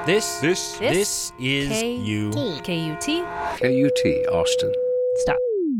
This is you. KUT. KUT, Austin. Stop.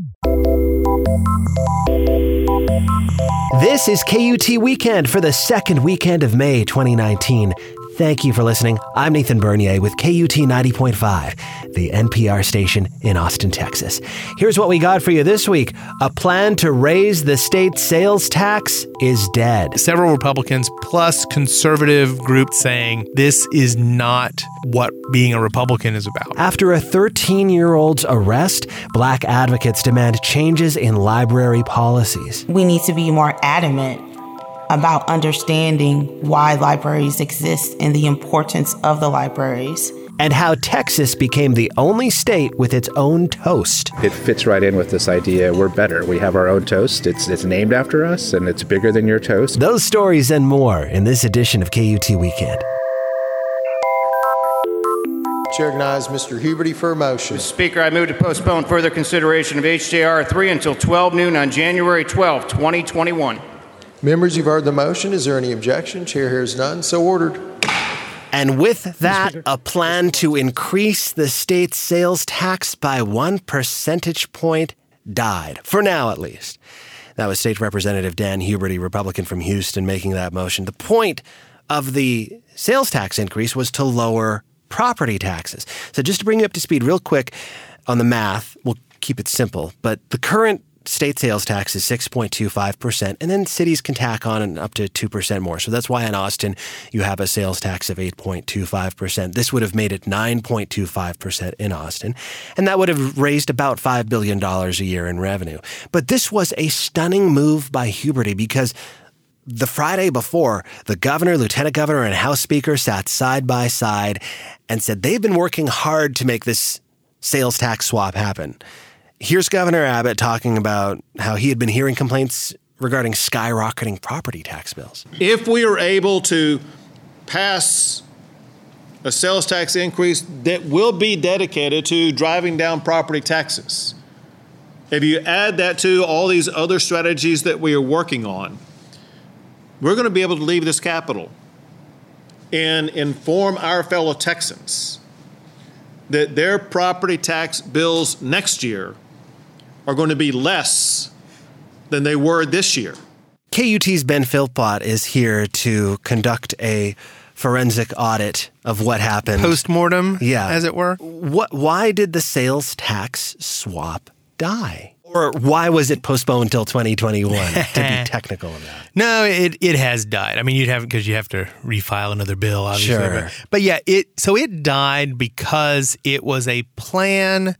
This is KUT Weekend for the second weekend of May 2019. Thank you for listening. I'm Nathan Bernier with KUT 90.5, the NPR station in Austin, Texas. Here's what we got for you this week. A plan to raise the state sales tax is dead. Several Republicans plus conservative groups saying this is not what being a Republican is about. After a 13-year-old's arrest, Black advocates demand changes in library policies. We need to be more adamant about understanding why libraries exist and the importance of the libraries. And how Texas became the only state with its own toast. It fits right in with this idea we're better. We have our own toast. It's named after us, and it's bigger than your toast. Those stories and more in this edition of KUT Weekend. Chair recognizes Mr. Huberty for a motion. Mr. Speaker, I move to postpone further consideration of HJR 3 until 12 noon on January 12, 2021. Members, you've heard the motion. Is there any objection? Chair hears none. So ordered. And with that, a plan to increase the state's sales tax by 1 percentage point died. For now, at least. That was State Representative Dan Huberty, Republican from Houston, making that motion. The point of the sales tax increase was to lower property taxes. So just to bring you up to speed real quick on the math, we'll keep it simple, but the current state sales tax is 6.25%, and then cities can tack on up to 2% more. So that's why in Austin, you have a sales tax of 8.25%. This would have made it 9.25% in Austin, and that would have raised about $5 billion a year in revenue. But this was a stunning move by Huberty because the Friday before, the governor, lieutenant governor, and House Speaker sat side by side and said they've been working hard to make this sales tax swap happen. Here's Governor Abbott talking about how he had been hearing complaints regarding skyrocketing property tax bills. If we are able to pass a sales tax increase that will be dedicated to driving down property taxes, if you add that to all these other strategies that we are working on, we're going to be able to leave this Capitol and inform our fellow Texans that their property tax bills next year are going to be less than they were this year. KUT's Ben Philpott is here to conduct a forensic audit of what happened. Postmortem, as it were. Why did the sales tax swap die? Or why was it postponed until 2021, to be technical about it? No, it has died. I mean, you have to refile another bill, obviously. Sure. But yeah, it died because it was a plan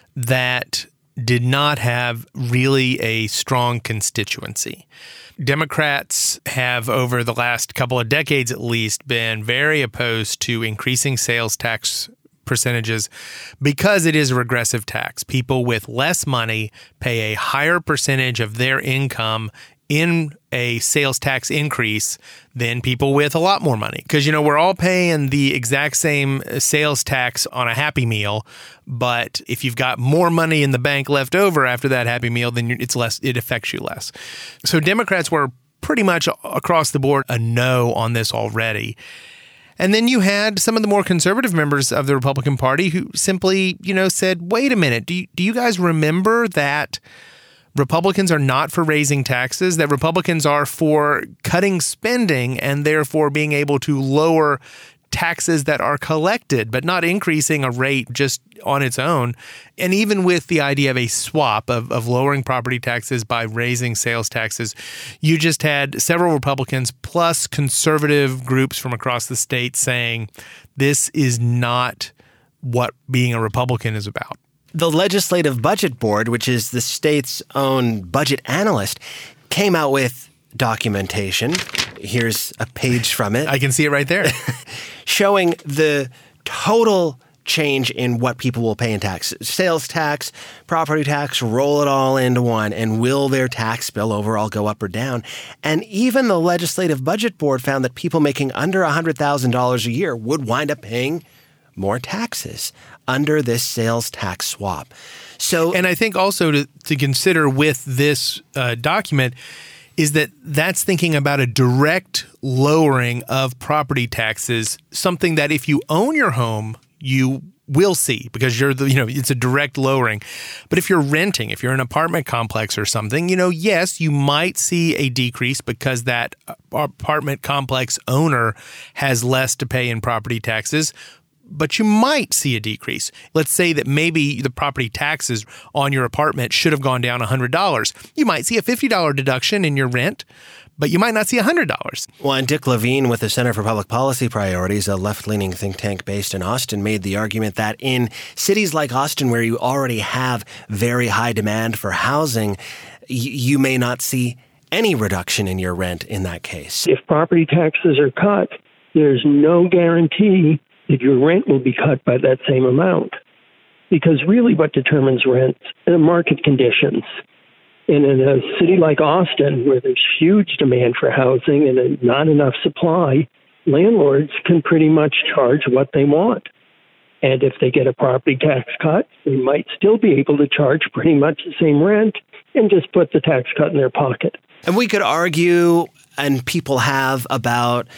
that did not have really a strong constituency. Democrats have, over the last couple of decades at least, been very opposed to increasing sales tax percentages because it is a regressive tax. People with less money pay a higher percentage of their income in a sales tax increase than people with a lot more money. Because, we're all paying the exact same sales tax on a Happy Meal, but if you've got more money in the bank left over after that Happy Meal, then it affects you less. So Democrats were pretty much across the board a no on this already. And then you had some of the more conservative members of the Republican Party who simply, said, wait a minute, do you guys remember that Republicans are not for raising taxes, that Republicans are for cutting spending and therefore being able to lower taxes that are collected, but not increasing a rate just on its own. And even with the idea of a swap of lowering property taxes by raising sales taxes, you just had several Republicans plus conservative groups from across the state saying this is not what being a Republican is about. The Legislative Budget Board, which is the state's own budget analyst, came out with documentation. Here's a page from it. I can see it right there. Showing the total change in what people will pay in tax. Sales tax, property tax, roll it all into one. And will their tax bill overall go up or down? And even the Legislative Budget Board found that people making under $100,000 a year would wind up paying more taxes under this sales tax swap. And I think also to consider with this document is that that's thinking about a direct lowering of property taxes, something that if you own your home, you will see because it's a direct lowering. But if you're renting, if you're an apartment complex or something, yes, you might see a decrease because that apartment complex owner has less to pay in property taxes. But you might see a decrease. Let's say that maybe the property taxes on your apartment should have gone down $100. You might see a $50 deduction in your rent, but you might not see $100. Well, and Dick Levine with the Center for Public Policy Priorities, a left-leaning think tank based in Austin, made the argument that in cities like Austin, where you already have very high demand for housing, you may not see any reduction in your rent in that case. If property taxes are cut, there's no guarantee that your rent will be cut by that same amount. Because really what determines rent are market conditions. And in a city like Austin, where there's huge demand for housing and not enough supply, landlords can pretty much charge what they want. And if they get a property tax cut, they might still be able to charge pretty much the same rent and just put the tax cut in their pocket. And we could argue, and people have, about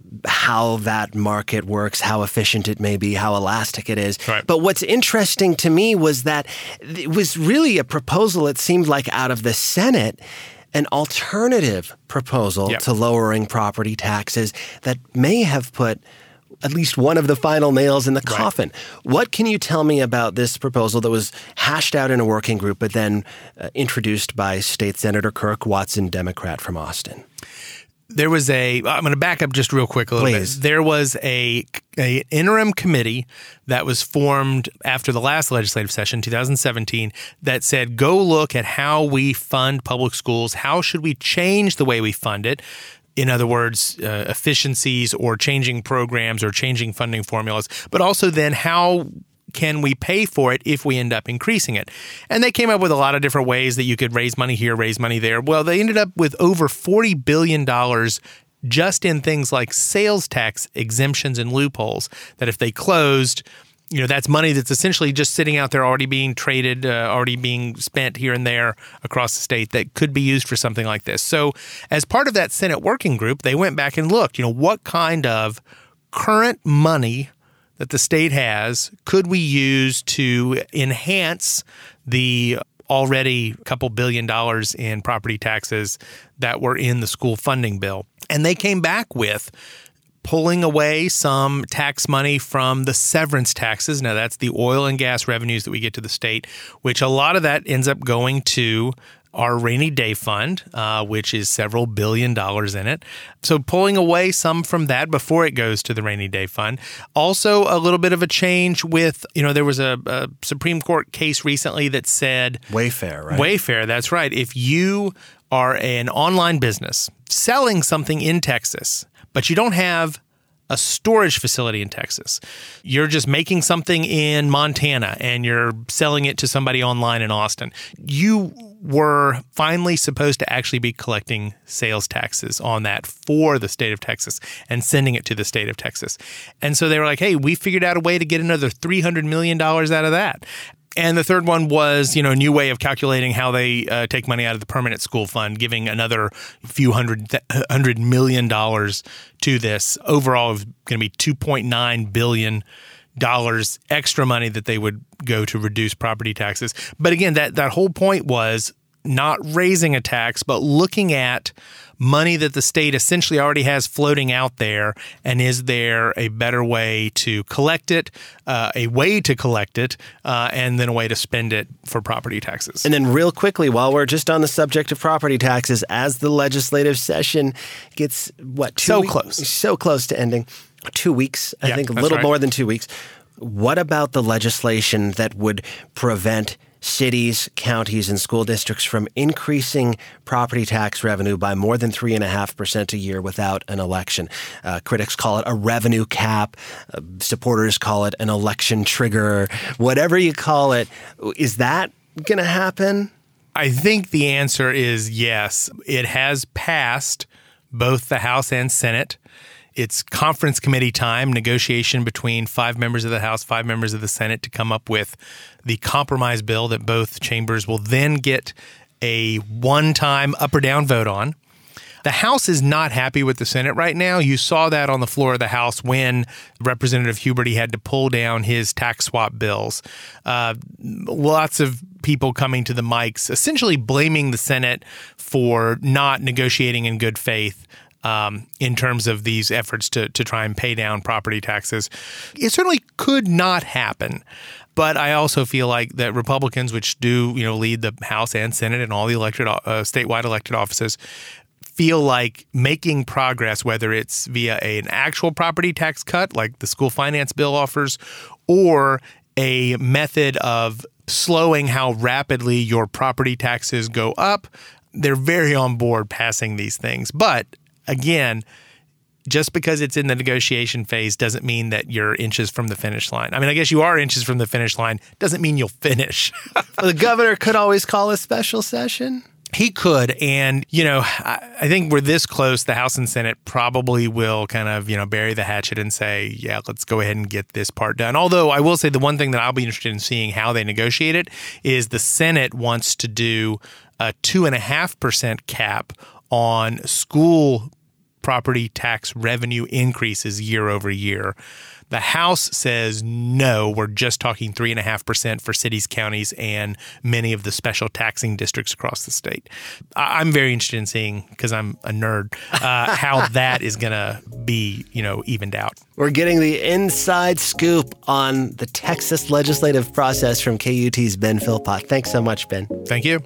how that market works, how efficient it may be, how elastic it is. Right. But what's interesting to me was that it was really a proposal, it seemed like, out of the Senate, an alternative proposal to lowering property taxes that may have put at least one of the final nails in the coffin. What can you tell me about this proposal that was hashed out in a working group, but then introduced by State Senator Kirk Watson, Democrat from Austin? I'm going to back up just real quick a little bit. There was a interim committee that was formed after the last legislative session, 2017, that said, go look at how we fund public schools. How should we change the way we fund it? In other words, efficiencies or changing programs or changing funding formulas, but also then how can we pay for it if we end up increasing it? And they came up with a lot of different ways that you could raise money here, raise money there. Well, they ended up with over $40 billion just in things like sales tax exemptions and loopholes that if they closed, that's money that's essentially just sitting out there already being traded, already being spent here and there across the state that could be used for something like this. So as part of that Senate working group, they went back and looked, what kind of current money that the state has could we use to enhance the already couple $2 billion in property taxes that were in the school funding bill. And they came back with pulling away some tax money from the severance taxes. Now, that's the oil and gas revenues that we get to the state, which a lot of that ends up going to our rainy day fund, which is several $1 billion in it. So pulling away some from that before it goes to the rainy day fund. Also, a little bit of a change with, there was a Supreme Court case recently that said Wayfair, right? Wayfair, that's right. If you are an online business selling something in Texas, but you don't have a storage facility in Texas. You're just making something in Montana and you're selling it to somebody online in Austin. You were finally supposed to actually be collecting sales taxes on that for the state of Texas and sending it to the state of Texas. And so they were like, hey, we figured out a way to get another $300 million out of that. And the third one was, a new way of calculating how they take money out of the permanent school fund, giving another few $100 million to this. Overall, it was going to be $2.9 billion extra money that they would go to reduce property taxes. But again, that whole point was not raising a tax, but looking at money that the state essentially already has floating out there, and is there a better way to collect it, and then a way to spend it for property taxes. And then real quickly, while we're just on the subject of property taxes, as the legislative session gets, so close to ending, 2 weeks, I think a little more than 2 weeks. What about the legislation that would prevent cities, counties, and school districts from increasing property tax revenue by more than 3.5% a year without an election? Critics call it a revenue cap. Supporters call it an election trigger. Whatever you call it, is that going to happen? I think the answer is yes. It has passed both the House and Senate. It's conference committee time, negotiation between 5 members of the House, 5 members of the Senate to come up with the compromise bill that both chambers will then get a one-time up or down vote on. The House is not happy with the Senate right now. You saw that on the floor of the House when Representative Huberty had to pull down his tax swap bills. Lots of people coming to the mics, essentially blaming the Senate for not negotiating in good faith in terms of these efforts to try and pay down property taxes. It certainly could not happen. But I also feel like that Republicans, which do, lead the House and Senate and all the statewide elected offices, feel like making progress, whether it's via an actual property tax cut like the school finance bill offers, or a method of slowing how rapidly your property taxes go up. They're very on board passing these things. But again, just because it's in the negotiation phase doesn't mean that you're inches from the finish line. I mean, I guess you are inches from the finish line. Doesn't mean you'll finish. The governor could always call a special session. He could. And, I think we're this close. The House and Senate probably will kind of, bury the hatchet and say, yeah, let's go ahead and get this part done. Although I will say the one thing that I'll be interested in seeing how they negotiate it is the Senate wants to do a 2.5% cap on school property tax revenue increases year over year. The House says, no, we're just talking 3.5% for cities, counties, and many of the special taxing districts across the state. I'm very interested in seeing, because I'm a nerd, how that is going to be, evened out. We're getting the inside scoop on the Texas legislative process from KUT's Ben Philpott. Thanks so much, Ben. Thank you.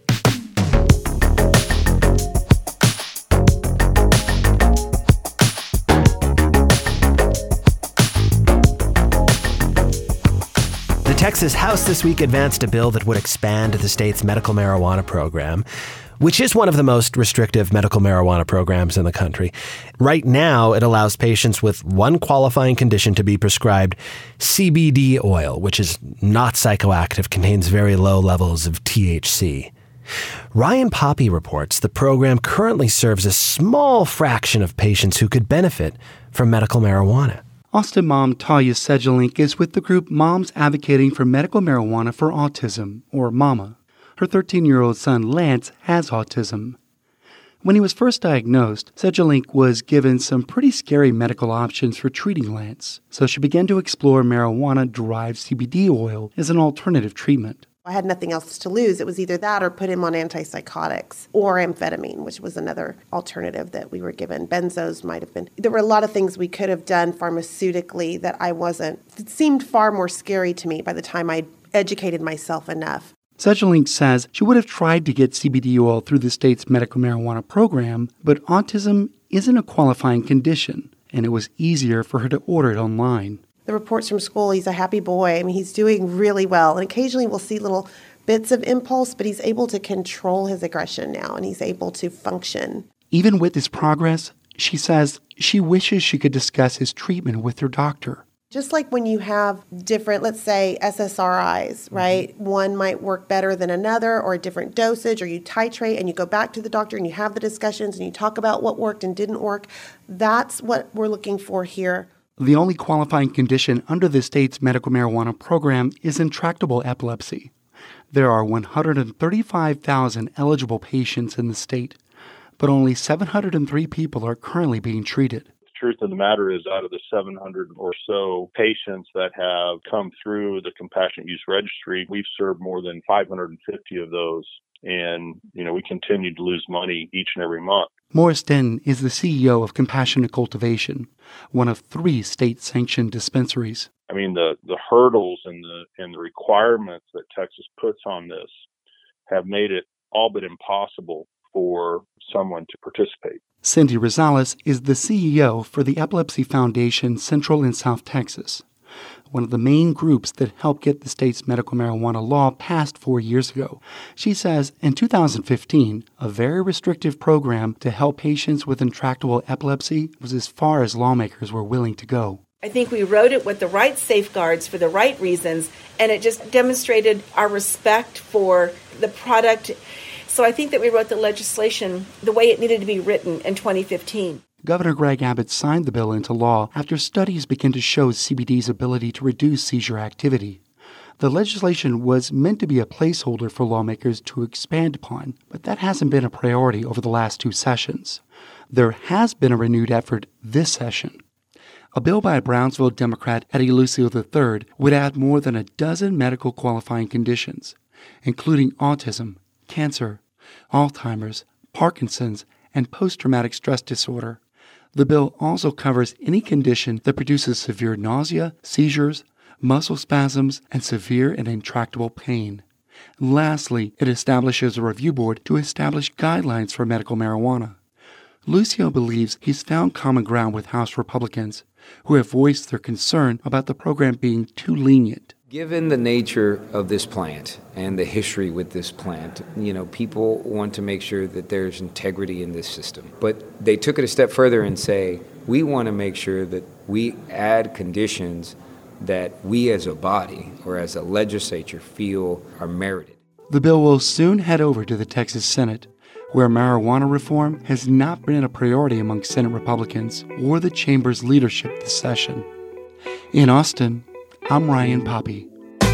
The Texas House this week advanced a bill that would expand the state's medical marijuana program, which is one of the most restrictive medical marijuana programs in the country. Right now, it allows patients with one qualifying condition to be prescribed CBD oil, which is not psychoactive, contains very low levels of THC. Ryan Poppy reports the program currently serves a small fraction of patients who could benefit from medical marijuana. Austin mom Talia Sedgelink is with the group Moms Advocating for Medical Marijuana for Autism, or MAMA. Her 13-year-old son Lance has autism. When he was first diagnosed, Sedgelink was given some pretty scary medical options for treating Lance, so she began to explore marijuana-derived CBD oil as an alternative treatment. I had nothing else to lose. It was either that or put him on antipsychotics or amphetamine, which was another alternative that we were given. Benzos might have been. There were a lot of things we could have done pharmaceutically that it seemed far more scary to me by the time I educated myself enough. Sedgelink says she would have tried to get CBD oil through the state's medical marijuana program, but autism isn't a qualifying condition, and it was easier for her to order it online. The reports from school, he's a happy boy. I mean, he's doing really well. And occasionally we'll see little bits of impulse, but he's able to control his aggression now, and he's able to function. Even with this progress, she says she wishes she could discuss his treatment with her doctor. Just like when you have different, let's say, SSRIs, right? One might work better than another, or a different dosage, or you titrate and you go back to the doctor and you have the discussions and you talk about what worked and didn't work. That's what we're looking for here. The only qualifying condition under the state's medical marijuana program is intractable epilepsy. There are 135,000 eligible patients in the state, but only 703 people are currently being treated. The truth of the matter is, out of the 700 or so patients that have come through the Compassionate Use Registry, we've served more than 550 of those. And, we continue to lose money each and every month. Morris Denton is the CEO of Compassionate Cultivation, one of 3 state-sanctioned dispensaries. I mean, the hurdles and the requirements that Texas puts on this have made it all but impossible for someone to participate. Cindy Rosales is the CEO for the Epilepsy Foundation Central and South Texas, one of the main groups that helped get the state's medical marijuana law passed 4 years ago. She says in 2015, a very restrictive program to help patients with intractable epilepsy was as far as lawmakers were willing to go. I think we wrote it with the right safeguards for the right reasons, and it just demonstrated our respect for the product. So I think that we wrote the legislation the way it needed to be written in 2015. Governor Greg Abbott signed the bill into law after studies began to show CBD's ability to reduce seizure activity. The legislation was meant to be a placeholder for lawmakers to expand upon, but that hasn't been a priority over the last 2 sessions. There has been a renewed effort this session. A bill by a Brownsville Democrat, Eddie Lucio III, would add more than a dozen medical qualifying conditions, including autism, cancer, Alzheimer's, Parkinson's, and post-traumatic stress disorder. The bill also covers any condition that produces severe nausea, seizures, muscle spasms, and severe and intractable pain. Lastly, it establishes a review board to establish guidelines for medical marijuana. Lucio believes he's found common ground with House Republicans, who have voiced their concern about the program being too lenient. Given the nature of this plant and the history with this plant, people want to make sure that there's integrity in this system. But they took it a step further and say, we want to make sure that we add conditions that we as a body or as a legislature feel are merited. The bill will soon head over to the Texas Senate, where marijuana reform has not been a priority among Senate Republicans or the chamber's leadership this session. In Austin, I'm Ryan Poppy.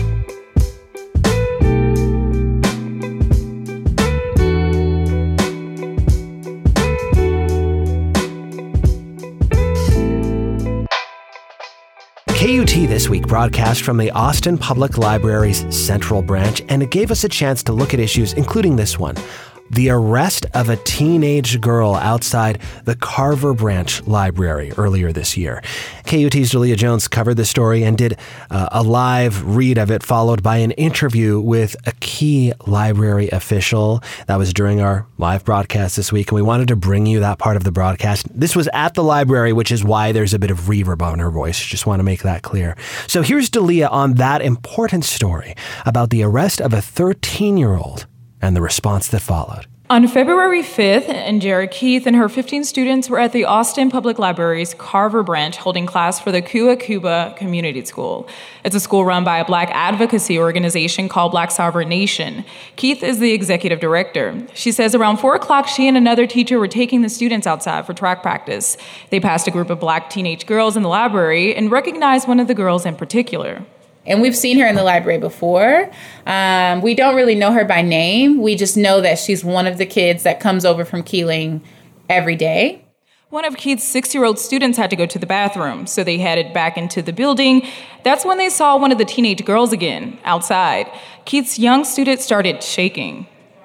KUT This Week broadcast from the Austin Public Library's Central Branch, and it gave us a chance to look at issues including this one. The arrest of a teenage girl outside the Carver Branch Library earlier this year. KUT's Dalia Jones covered the story and did a live read of it, followed by an interview with a key library official. That was during our live broadcast this week, and we wanted to bring you that part of the broadcast. This was at the library, which is why there's a bit of reverb on her voice. Just want to make that clear. So here's Dalia on that important story about the arrest of a 13-year-old and the response that followed. On February 5th, Indira Keith and her 15 students were at the Austin Public Library's Carver Branch holding class for the Kua Cuba Community School. It's a school run by a Black advocacy organization called Black Sovereign Nation. Keith is the executive director. She says around 4 o'clock, she and another teacher were taking the students outside for track practice. They passed a group of Black teenage girls in the library and recognized one of the girls in particular. And we've seen her in the library before. We don't really know her by name. We just know that she's one of the kids that comes over from Keeling every day. One of Keith's 6-year-old students had to go to the bathroom, so they headed back into the building. That's when they saw one of the teenage girls again, outside. Keith's young student started shaking.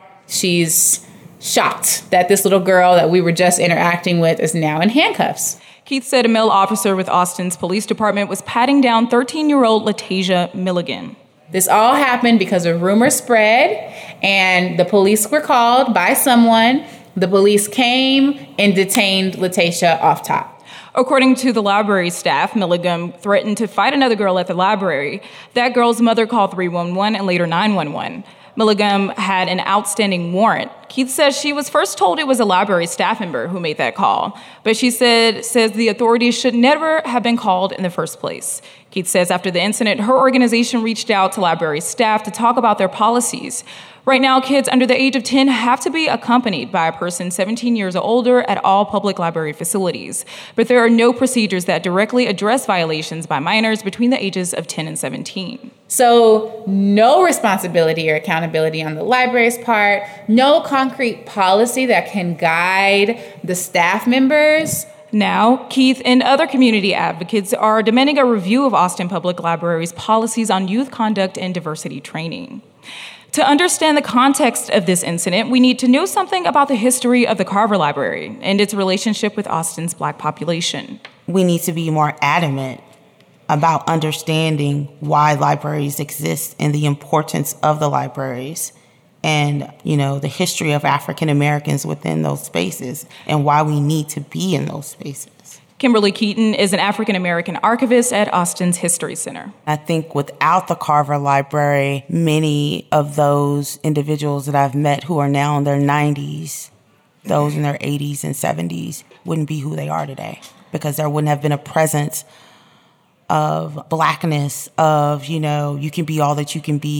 She's shocked that this little girl that we were just interacting with is now in handcuffs. Keith said a male officer with Austin's police department was patting down 13-year-old Latasia Milligan. This all happened because a rumor spread, and the police were called by someone. The police came and detained Latasia off top. According to the library staff, Milligan threatened to fight another girl at the library. That girl's mother called 311 and later 911. Milligan had an outstanding warrant. Keith says she was first told it was a library staff member who made that call, but she says the authorities should never have been called in the first place. Keith says after the incident, her organization reached out to library staff to talk about their policies. Right now, kids under the age of 10 have to be accompanied by a person 17 years or older at all public library facilities. But there are no procedures that directly address violations by minors between the ages of 10 and 17. So no responsibility or accountability on the library's part, no concrete policy that can guide the staff members. Now, Keith and other community advocates are demanding a review of Austin Public Library's policies on youth conduct and diversity training. To understand the context of this incident, we need to know something about the history of the Carver Library and its relationship with Austin's Black population. We need to be more adamant about understanding why libraries exist and the importance of the libraries and, the history of African Americans within those spaces and why we need to be in those spaces. Kimberly Keaton is an African-American archivist at Austin's History Center. I think without the Carver Library, many of those individuals that I've met who are now in their 90s, those in their 80s and 70s, wouldn't be who they are today because there wouldn't have been a presence of Blackness, of, you can be all that you can be.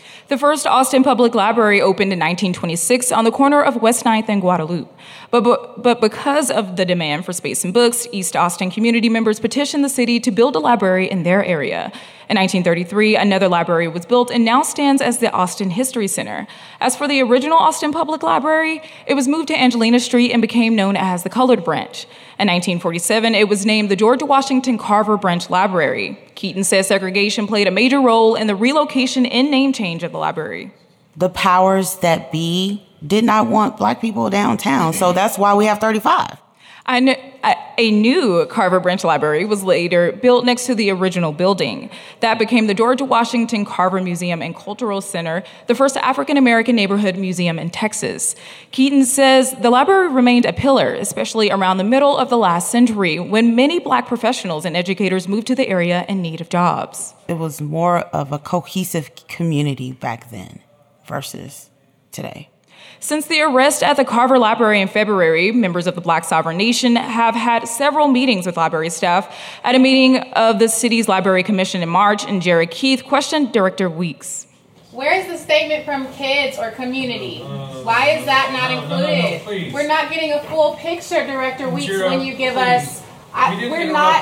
The first Austin Public Library opened in 1926 on the corner of West 9th and Guadalupe. But because of the demand for space and books, East Austin community members petitioned the city to build a library in their area. In 1933, another library was built and now stands as the Austin History Center. As for the original Austin Public Library, it was moved to Angelina Street and became known as the Colored Branch. In 1947, it was named the George Washington Carver Branch Library. Keaton says segregation played a major role in the relocation and name change of the library. The powers that be did not want Black people downtown, so that's why we have 35. A new Carver Branch Library was later built next to the original building. That became the George Washington Carver Museum and Cultural Center, the first African-American neighborhood museum in Texas. Keaton says the library remained a pillar, especially around the middle of the last century, when many Black professionals and educators moved to the area in need of jobs. It was more of a cohesive community back then versus today. Since the arrest at the Carver Library in February, members of the Black Sovereign Nation have had several meetings with library staff. At a meeting of the city's Library Commission in March, and Jared Keith questioned Director Weeks. Where is the statement from kids or community? Why is that not included? We're not getting a full picture, Director Weeks, when you give us... We're not.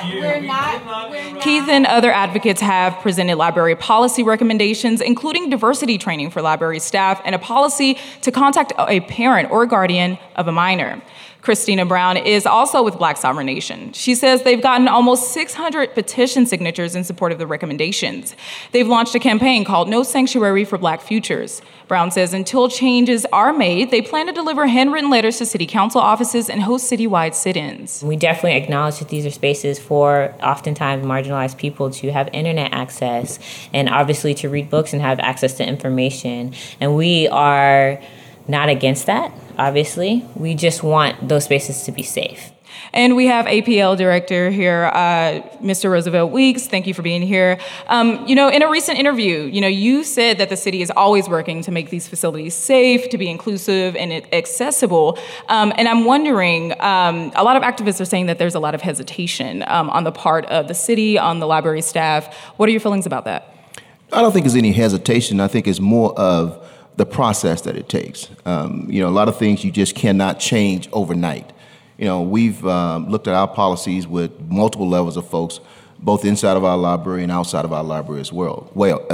Keith and other advocates have presented library policy recommendations, including diversity training for library staff and a policy to contact a parent or guardian of a minor. Christina Brown is also with Black Sovereign Nation. She says they've gotten almost 600 petition signatures in support of the recommendations. They've launched a campaign called No Sanctuary for Black Futures. Brown says until changes are made, they plan to deliver handwritten letters to city council offices and host citywide sit-ins. We definitely acknowledge that these are spaces for oftentimes marginalized people to have internet access and obviously to read books and have access to information. And we are not against that, obviously. We just want those spaces to be safe. And we have APL Director here, Mr. Roosevelt Weeks. Thank you for being here. In a recent interview, you said that the city is always working to make these facilities safe, to be inclusive and accessible. And I'm wondering, a lot of activists are saying that there's a lot of hesitation on the part of the city, on the library staff. What are your feelings about that? I don't think there's any hesitation. I think it's more of the process that it takes. A lot of things you just cannot change overnight. We've looked at our policies with multiple levels of folks, both inside of our library and outside of our library as well,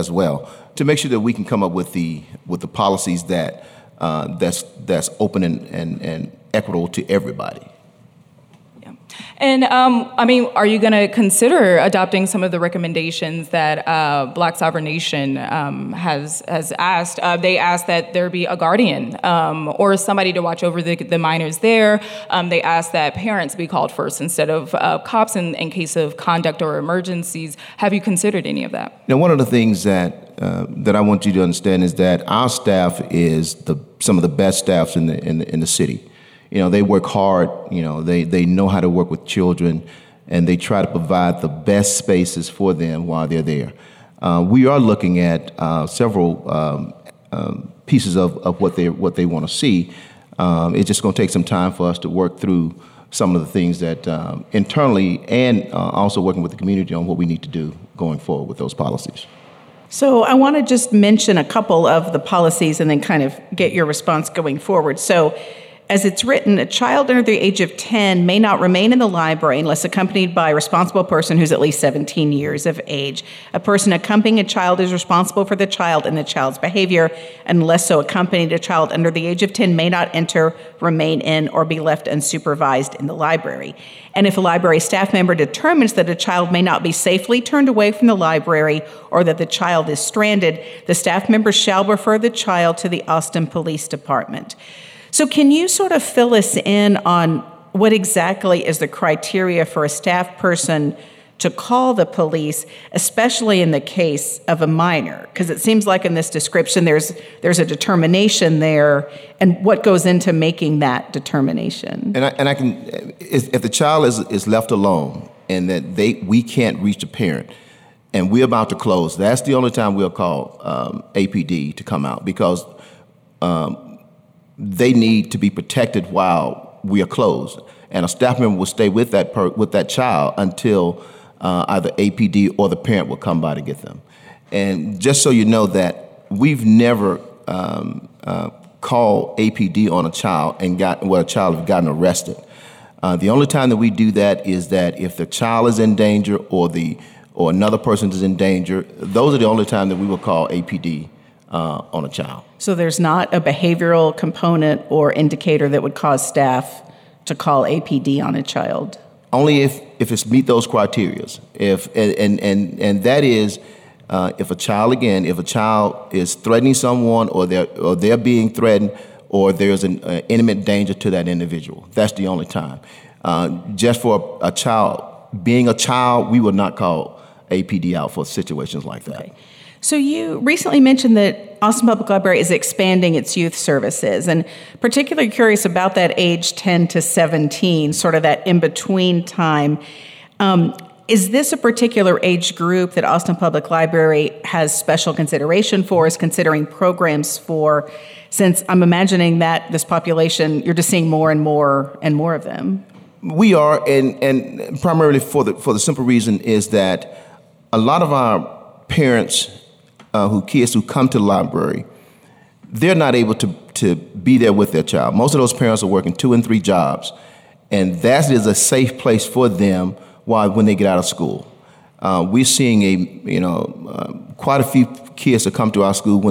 to make sure that we can come up with the policies that's open and equitable to everybody. And, are you going to consider adopting some of the recommendations that Black Sovereign Nation has asked? They asked that there be a guardian or somebody to watch over the minors there. They asked that parents be called first instead of cops in case of conduct or emergencies. Have you considered any of that? Now, one of the things that I want you to understand is that our staff is some of the best staffs in the city. They work hard, they know how to work with children, and they try to provide the best spaces for them while they're there. We are looking at several pieces of what they want to see. It's just going to take some time for us to work through some of the things that internally and also working with the community on what we need to do going forward with those policies. So I want to just mention a couple of the policies and then kind of get your response going forward. So as it's written, a child under the age of 10 may not remain in the library unless accompanied by a responsible person who's at least 17 years of age. A person accompanying a child is responsible for the child and the child's behavior. Unless so accompanied, a child under the age of 10 may not enter, remain in, or be left unsupervised in the library. And if a library staff member determines that a child may not be safely turned away from the library or that the child is stranded, the staff member shall refer the child to the Austin Police Department. So can you sort of fill us in on what exactly is the criteria for a staff person to call the police, especially in the case of a minor? Because it seems like in this description there's a determination there, and what goes into making that determination? And I can, if the child is left alone and that we can't reach the parent, and we're about to close, that's the only time we'll call APD to come out, because they need to be protected while we are closed, and a staff member will stay with that child until either APD or the parent will come by to get them. And just so you know that we've never called APD on a child and a child has gotten arrested. The only time that we do that is that if the child is in danger or another person is in danger, those are the only time that we will call APD on a child. So there's not a behavioral component or indicator that would cause staff to call APD on a child? Only if it's meet those criteria. And that is if a child is threatening someone or they're being threatened or there's an imminent danger to that individual. That's the only time. Just for a child, being a child, we would not call APD out for situations like that. Okay. So you recently mentioned that Austin Public Library is expanding its youth services, and particularly curious about that age 10 to 17, sort of that in-between time. Is this a particular age group that Austin Public Library has special consideration for, is considering programs for, since I'm imagining that this population, you're just seeing more and more and more of them? We are, and primarily for the simple reason is that a lot of our parents kids who come to the library, they're not able to be there with their child. Most of those parents are working 2 and 3 jobs, and that is a safe place for them when they get out of school. We're seeing quite a few kids that come to our school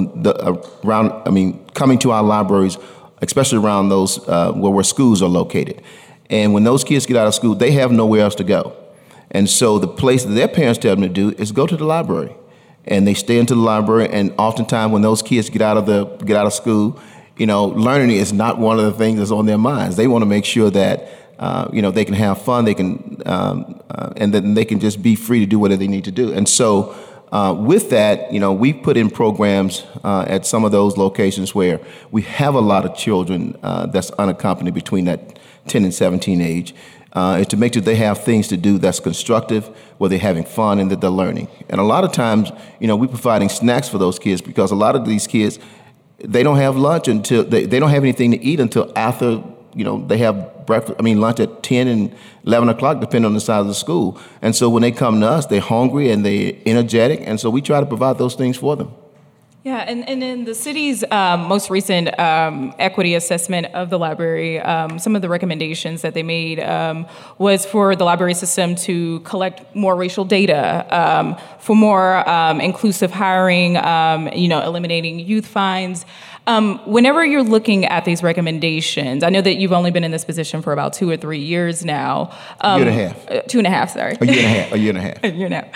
coming to our libraries, especially around those where schools are located. And when those kids get out of school, they have nowhere else to go. And so the place that their parents tell them to do is go to the library. And they stay into the library, and oftentimes when those kids get out of school, learning is not one of the things that's on their minds. They want to make sure that they can have fun, they can, and then they can just be free to do whatever they need to do. And so with that, we put in programs at some of those locations where we have a lot of children that's unaccompanied between that 10 and 17 age. Is to make sure they have things to do that's constructive, where they're having fun and that they're learning. And a lot of times, we're providing snacks for those kids because a lot of these kids, they don't have lunch until they don't have anything to eat until after, they have lunch at 10 and 11 o'clock, depending on the size of the school. And so when they come to us, they're hungry and they're energetic. And so we try to provide those things for them. Yeah, and in the city's most recent equity assessment of the library, some of the recommendations that they made was for the library system to collect more racial data, for more inclusive hiring, eliminating youth fines. Whenever you're looking at these recommendations, I know that you've only been in this position for about 2 or 3 years now. A year and a half. 2.5, sorry. A year and a half. A year and a half. A year and a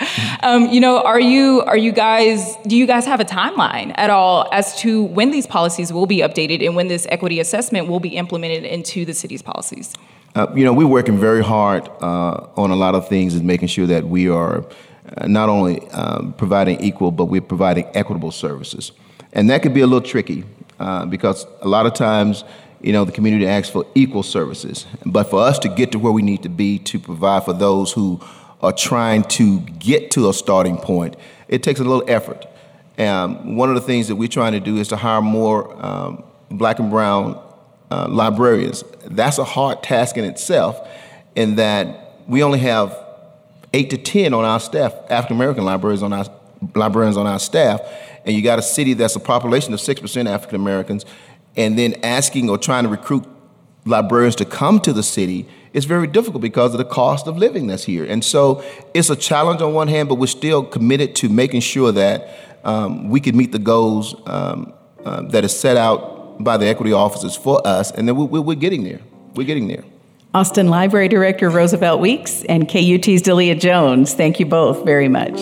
half. Do you guys have a timeline at all as to when these policies will be updated and when this equity assessment will be implemented into the city's policies? We're working very hard on a lot of things and making sure that we are not only providing equal, but we're providing equitable services. And that could be a little tricky because a lot of times, the community asks for equal services. But for us to get to where we need to be to provide for those who are trying to get to a starting point, it takes a little effort. One of the things that we're trying to do is to hire more black and brown librarians. That's a hard task in itself, in that we only have 8 to 10 on our staff, African American librarians on our staff, and you got a city that's a population of 6% African Americans, and then asking or trying to recruit librarians to come to the city is very difficult because of the cost of living that's here. And so it's a challenge on one hand, but we're still committed to making sure that we can meet the goals that is set out by the equity officers for us, and then we're getting there. We're getting there. Austin Library Director Roosevelt Weeks and KUT's Delia Jones, thank you both very much.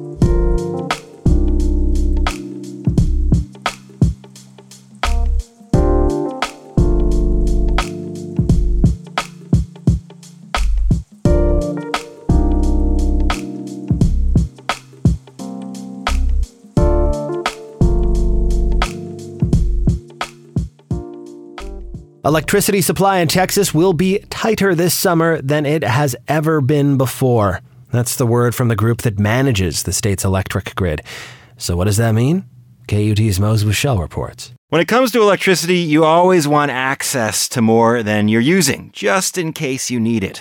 Electricity supply in Texas will be tighter this summer than it has ever been before. That's the word from the group that manages the state's electric grid. So what does that mean? KUT's Mose Michelle reports. When it comes to electricity, you always want access to more than you're using, just in case you need it.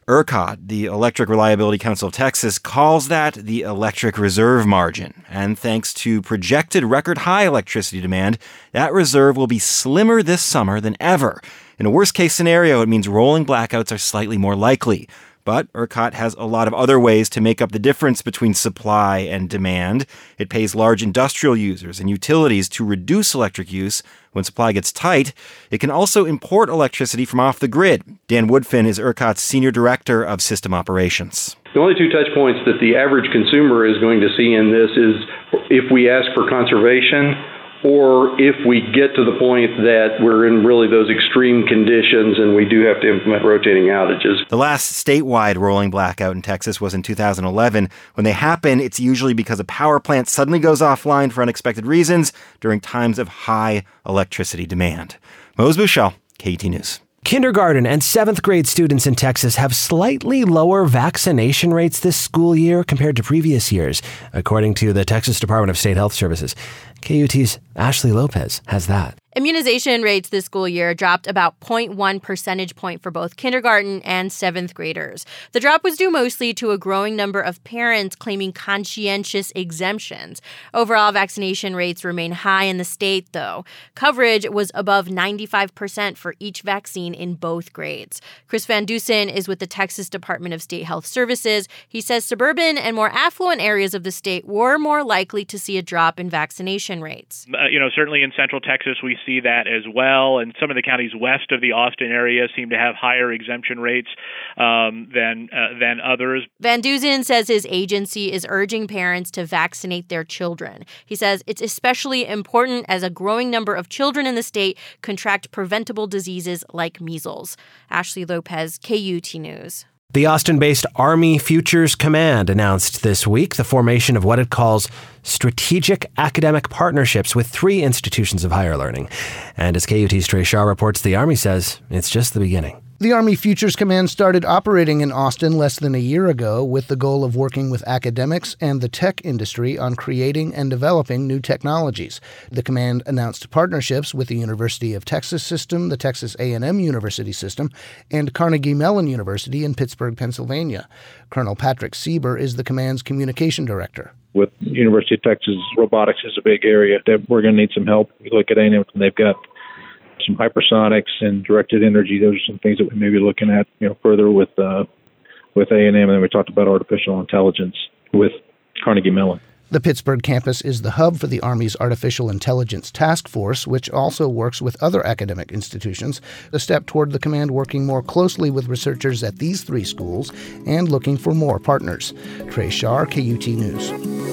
ERCOT, the Electric Reliability Council of Texas, calls that the electric reserve margin. And thanks to projected record-high electricity demand, that reserve will be slimmer this summer than ever. In a worst-case scenario, it means rolling blackouts are slightly more likely. But ERCOT has a lot of other ways to make up the difference between supply and demand. It pays large industrial users and utilities to reduce electric use when supply gets tight. It can also import electricity from off the grid. Dan Woodfin is ERCOT's Senior Director of System Operations. The only two touch points that the average consumer is going to see in this is if we ask for conservation or if we get to the point that we're in really those extreme conditions and we do have to implement rotating outages. The last statewide rolling blackout in Texas was in 2011. When they happen, it's usually because a power plant suddenly goes offline for unexpected reasons during times of high electricity demand. Mose Buchel, KET News. Kindergarten and 7th grade students in Texas have slightly lower vaccination rates this school year compared to previous years, according to the Texas Department of State Health Services. KUT's Ashley Lopez has that. Immunization rates this school year dropped about 0.1 percentage point for both kindergarten and 7th graders. The drop was due mostly to a growing number of parents claiming conscientious exemptions. Overall vaccination rates remain high in the state, though. Coverage was above 95% for each vaccine in both grades. Chris Van Dusen is with the Texas Department of State Health Services. He says suburban and more affluent areas of the state were more likely to see a drop in vaccination rates. Certainly in Central Texas, we see that as well. And some of the counties west of the Austin area seem to have higher exemption rates than others. Van Dusen says his agency is urging parents to vaccinate their children. He says it's especially important as a growing number of children in the state contract preventable diseases like measles. Ashley Lopez, KUT News. The Austin-based Army Futures Command announced this week the formation of what it calls strategic academic partnerships with 3 institutions of higher learning. And as KUT's Trey Shaw reports, the Army says it's just the beginning. The Army Futures Command started operating in Austin less than a year ago with the goal of working with academics and the tech industry on creating and developing new technologies. The command announced partnerships with the University of Texas System, the Texas A&M University System, and Carnegie Mellon University in Pittsburgh, Pennsylvania. Colonel Patrick Sieber is the command's communication director. With University of Texas, robotics is a big area that we're going to need some help. We look at A&M and they've got some hypersonics and directed energy. Those are some things that we may be looking at, further with A&M. And then we talked about artificial intelligence with Carnegie Mellon. The Pittsburgh campus is the hub for the Army's Artificial Intelligence Task Force, which also works with other academic institutions, a step toward the command working more closely with researchers at these 3 schools and looking for more partners. Trey Shaw, KUT News.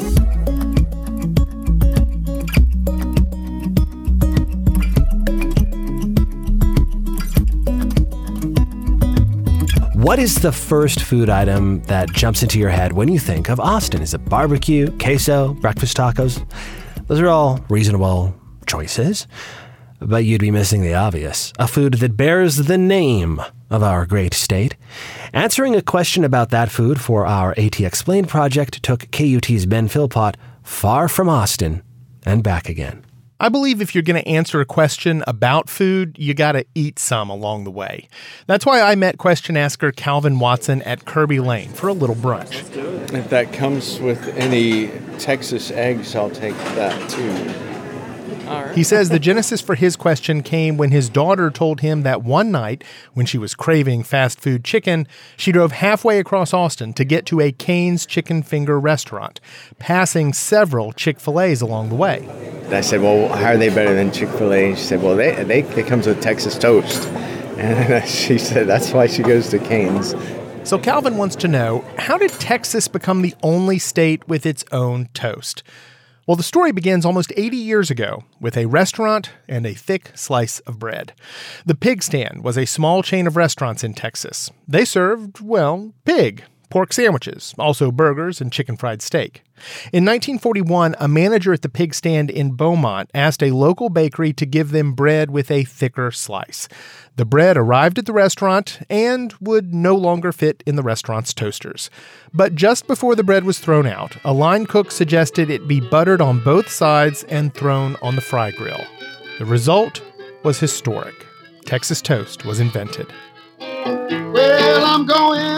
What is the first food item that jumps into your head when you think of Austin? Is it barbecue, queso, breakfast tacos? Those are all reasonable choices, but you'd be missing the obvious, a food that bears the name of our great state. Answering a question about that food for our AT Explained project took KUT's Ben Philpott far from Austin and back again. I believe if you're going to answer a question about food, you got to eat some along the way. That's why I met question asker Calvin Watson at Kirby Lane for a little brunch. If that comes with any Texas eggs, I'll take that too. He says the genesis for his question came when his daughter told him that one night, when she was craving fast food chicken, she drove halfway across Austin to get to a Cane's Chicken Finger restaurant, passing several Chick-fil-A's along the way. I said, well, how are they better than Chick-fil-A? And she said, well, they comes with Texas toast. And she said that's why she goes to Cane's. So Calvin wants to know, how did Texas become the only state with its own toast? Well, the story begins almost 80 years ago with a restaurant and a thick slice of bread. The Pig Stand was a small chain of restaurants in Texas. They served, pig, pork sandwiches, also burgers and chicken fried steak. In 1941, a manager at the Pig Stand in Beaumont asked a local bakery to give them bread with a thicker slice. The bread arrived at the restaurant and would no longer fit in the restaurant's toasters. But just before the bread was thrown out, a line cook suggested it be buttered on both sides and thrown on the fry grill. The result was historic. Texas toast was invented. Well, I'm going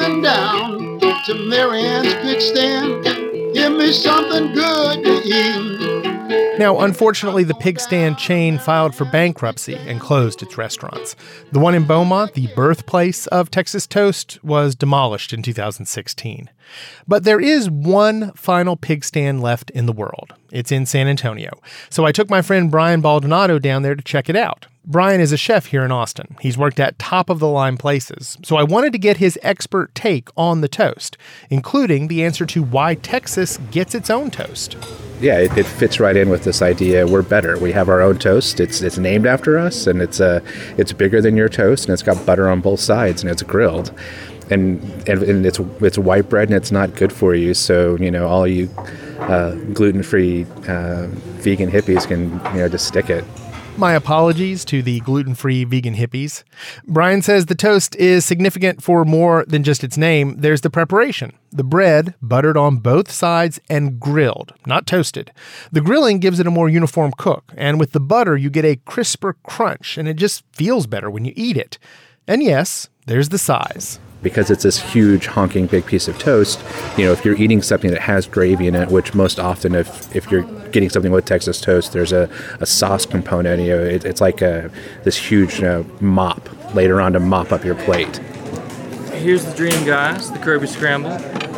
driving down to Marianne's Pig Stand. Give me something good to eat. Now, unfortunately, the Pig Stand chain filed for bankruptcy and closed its restaurants. The one in Beaumont, the birthplace of Texas Toast, was demolished in 2016. But there is one final pig stand left in the world. It's in San Antonio. So I took my friend Brian Baldonado down there to check it out. Brian is a chef here in Austin. He's worked at top-of-the-line places. So I wanted to get his expert take on the toast, including the answer to why Texas gets its own toast. Yeah, it fits right in with this idea. We're better. We have our own toast. It's named after us, and it's bigger than your toast, and it's got butter on both sides, and it's grilled, and it's white bread, and it's not good for you. So all you gluten-free vegan hippies can just stick it. My apologies to the gluten-free vegan hippies. Brian says the toast is significant for more than just its name. There's the preparation. The bread, buttered on both sides and grilled, not toasted. The grilling gives it a more uniform cook, and with the butter you get a crisper crunch, and it just feels better when you eat it. And yes, there's the size. Because it's this huge, honking, big piece of toast, if you're eating something that has gravy in it, which most often if you're getting something with Texas Toast, there's a sauce component. It's like this huge mop later on to mop up your plate. Here's the dream, guys, the Kirby Scramble.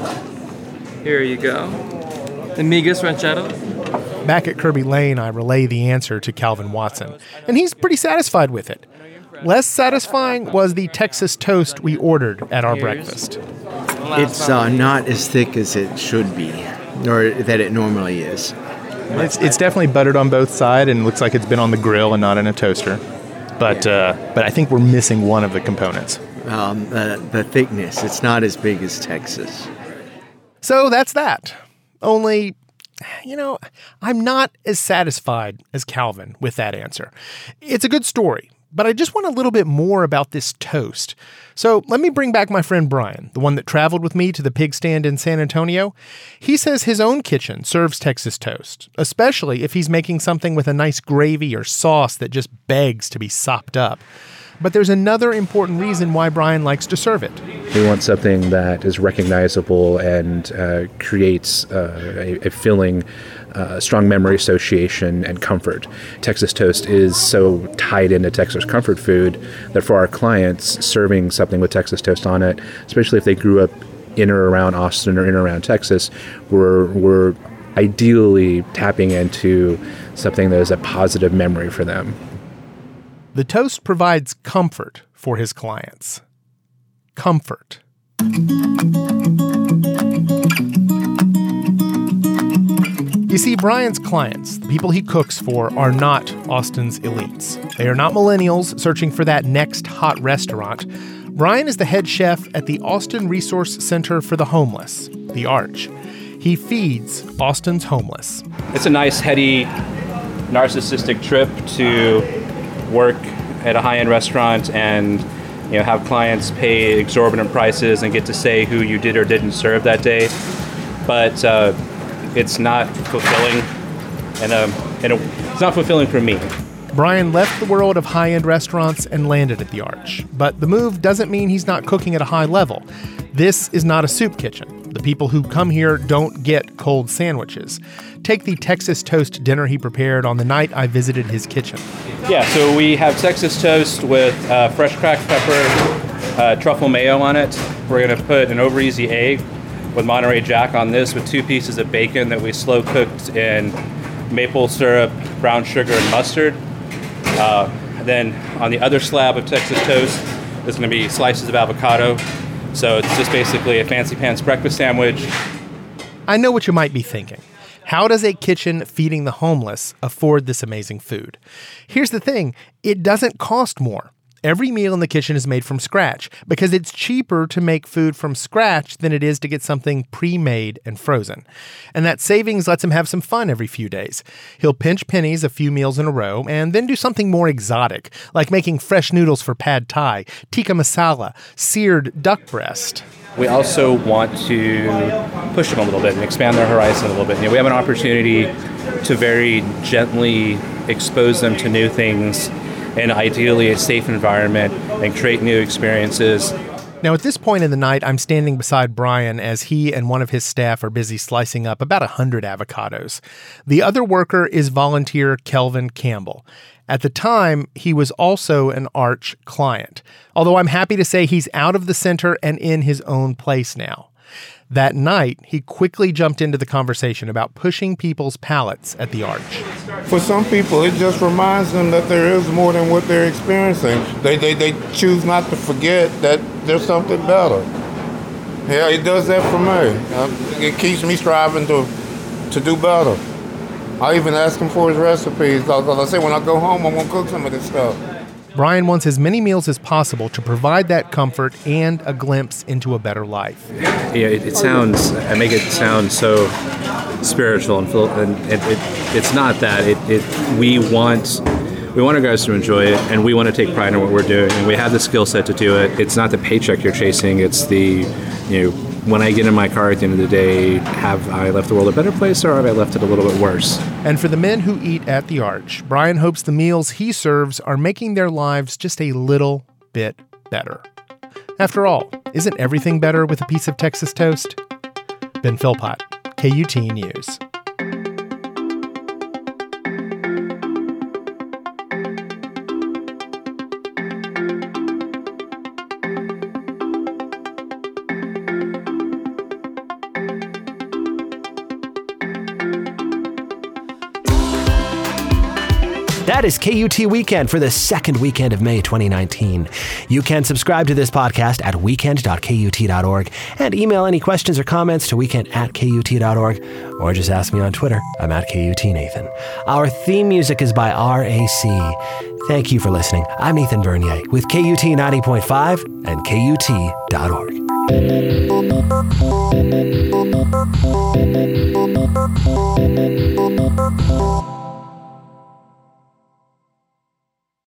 Here you go. The Migas Ranchero. Back at Kirby Lane, I relay the answer to Calvin Watson, and he's pretty satisfied with it. Less satisfying was the Texas Toast we ordered at our breakfast. It's not as thick as it should be, or that it normally is. It's definitely buttered on both sides and looks like it's been on the grill and not in a toaster. But I think we're missing one of the components. The thickness. It's not as big as Texas. So that's that. Only, I'm not as satisfied as Calvin with that answer. It's a good story, but I just want a little bit more about this toast. So let me bring back my friend Brian, the one that traveled with me to the pig stand in San Antonio. He says his own kitchen serves Texas toast, especially if he's making something with a nice gravy or sauce that just begs to be sopped up. But there's another important reason why Brian likes to serve it. We want something that is recognizable and creates a filling, strong memory association and comfort. Texas Toast is so tied into Texas comfort food that for our clients, serving something with Texas Toast on it, especially if they grew up in or around Austin or in or around Texas, we're ideally tapping into something that is a positive memory for them. The toast provides comfort for his clients. Comfort. You see, Brian's clients, the people he cooks for, are not Austin's elites. They are not millennials searching for that next hot restaurant. Brian is the head chef at the Austin Resource Center for the Homeless, the Arch. He feeds Austin's homeless. It's a nice, heady, narcissistic trip to work at a high-end restaurant and have clients pay exorbitant prices and get to say who you did or didn't serve that day. But it's not fulfilling, and it's not fulfilling for me. Brian left the world of high-end restaurants and landed at the Arch. But the move doesn't mean he's not cooking at a high level. This is not a soup kitchen. The people who come here don't get cold sandwiches. Take the Texas Toast dinner he prepared on the night I visited his kitchen. Yeah, so we have Texas Toast with fresh cracked pepper, truffle mayo on it. We're going to put an over-easy egg with Monterey Jack on this with 2 pieces of bacon that we slow cooked in maple syrup, brown sugar, and mustard. Then on the other slab of Texas Toast, there's going to be slices of avocado. So it's just basically a fancy pants breakfast sandwich. I know what you might be thinking. How does a kitchen feeding the homeless afford this amazing food? Here's the thing, it doesn't cost more. Every meal in the kitchen is made from scratch because it's cheaper to make food from scratch than it is to get something pre-made and frozen. And that savings lets him have some fun every few days. He'll pinch pennies a few meals in a row and then do something more exotic, like making fresh noodles for pad thai, tikka masala, seared duck breast. We also want to push them a little bit and expand their horizon a little bit. We have an opportunity to very gently expose them to new things in ideally a safe environment and create new experiences. Now, at this point in the night, I'm standing beside Brian as he and one of his staff are busy slicing up about 100 avocados. The other worker is volunteer Kelvin Campbell. At the time, he was also an Arch client, although I'm happy to say he's out of the center and in his own place now. That night, he quickly jumped into the conversation about pushing people's palates at the Arch. For some people, it just reminds them that there is more than what they're experiencing. They choose not to forget that there's something better. Yeah, it does that for me. It keeps me striving to do better. I even ask him for his recipes. Because I say when I go home, I'm going to cook some of this stuff. Brian wants as many meals as possible to provide that comfort and a glimpse into a better life. Yeah, I make it sound so spiritual, and it's not that. We want our guys to enjoy it, and we want to take pride in what we're doing, and we have the skill set to do it. It's not the paycheck you're chasing, it's the, when I get in my car at the end of the day, have I left the world a better place or have I left it a little bit worse? And for the men who eat at the Arch, Brian hopes the meals he serves are making their lives just a little bit better. After all, isn't everything better with a piece of Texas toast? Ben Philpott, KUT News. That is KUT Weekend for the second weekend of May 2019. You can subscribe to this podcast at weekend.kut.org and email any questions or comments to weekend@kut.org or just ask me on Twitter. I'm at KUTNathan. Our theme music is by RAC. Thank you for listening. I'm Ethan Bernier with KUT 90.5 and KUT.org.